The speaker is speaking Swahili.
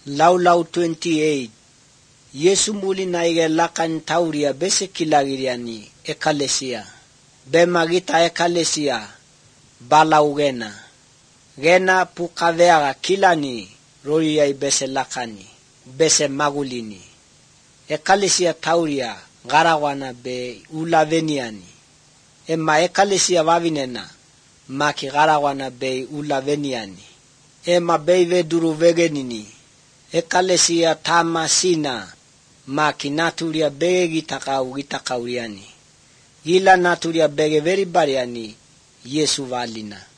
Laulau 28 Yesu muli na ige lakan tauria bese kilagiriani ekalesia. Bemagita ekalesia balau gena pukaveaga kilani roriai bese lakani bese magulini. Ekalesia tauria garawana be ulaveniani. Ema ekalesia vavinena maki garawana be ulaveniani. Ema beive duru vegenini. Ekalesia tamasina maki naturia bege gitakauriani. Gila naturia bege veri bariani Yesu valina.